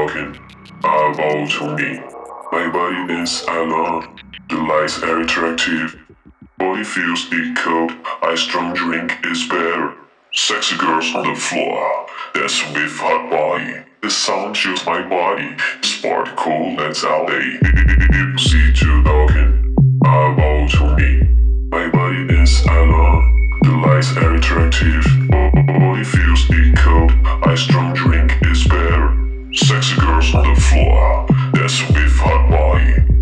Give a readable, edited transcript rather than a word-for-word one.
talking about me. My body is alone, the lights are attractive. Body feels equal, a strong drink is better. Sexy girls on the floor, dance with hot body. The sound chills my body, spark cool, that's all day. See you talking about me. My body is alone, the lights are attractive. Body feels equal, a strong drink is better. Sexy girls on the floor, dance with hot body.